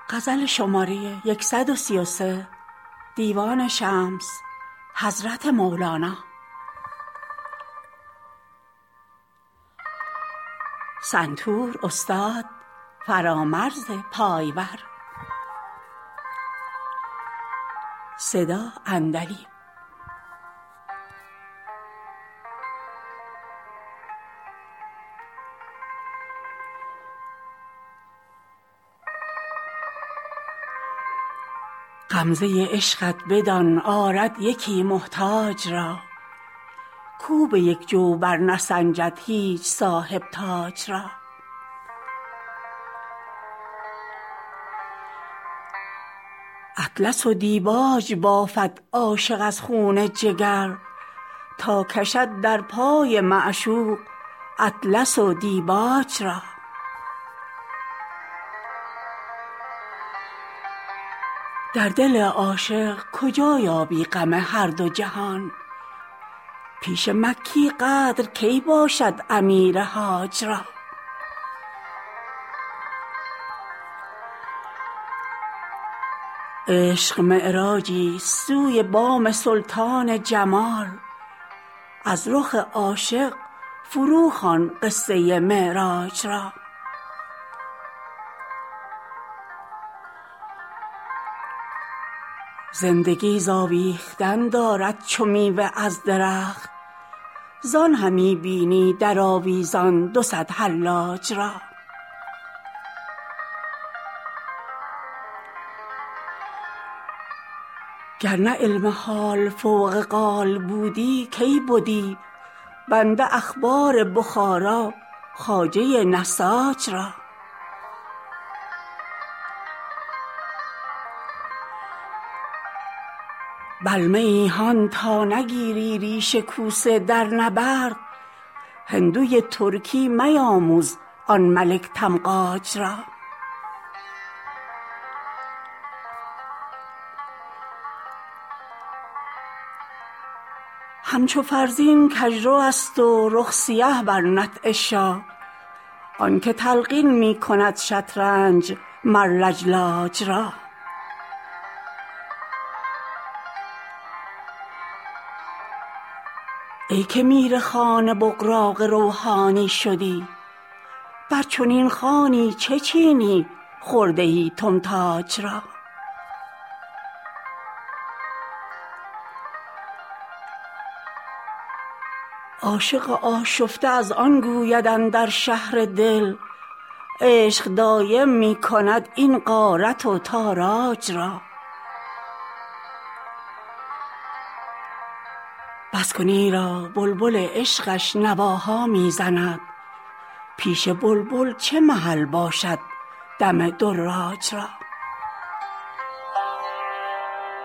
غزل شماره 133 دیوان شمس حضرت مولانا. سنتور استاد فرامرز پایور. صدا اندلی. غمزه عشقت بدان آرد یکی محتاج را، کو به یک جو بر نسنجد هیچ صاحب تاج را. اطلس و دیباج بافد عاشق از خون جگر، تا کشد در پای معشوق اطلس و دیباج را. در دل عاشق کجا یابی غم هر دو جهان، پیش مکی قدر کی باشد امیر حاج را. عشق معراجی است سوی بام سلطان جمال، از رخ عاشق فرو خوان قصه معراج را. زندگی ز آویختن دارد چو میوه از درخت، زان همی بینی در آویزان دو صد حلاج را. گر نه علم حال فوق قال بودی کی بدی بنده اخبار بخارا خواجه نساج را. بل میی هان تا نگیری ریش کوسه در نبرد، هندوی ترکی میاموز آن ملک تمغاج را. همچو فرزین کژرو است و رخ سیه بر نطع شاه، آنکه تلقین می کند شطرنج مر لجلاج را. ای که میر خوان بغراق روحانی شدی، بر چنین خوانی چه چینی خرده ای تمتاج را. عاشق آشفته از آن گوید اندر شهر دل، عشق دایم می کند این غارت و تاراج را. بس کن ایرا بلبل عشقش نواها می زند، پیش بلبل چه محل باشد دم دراج را.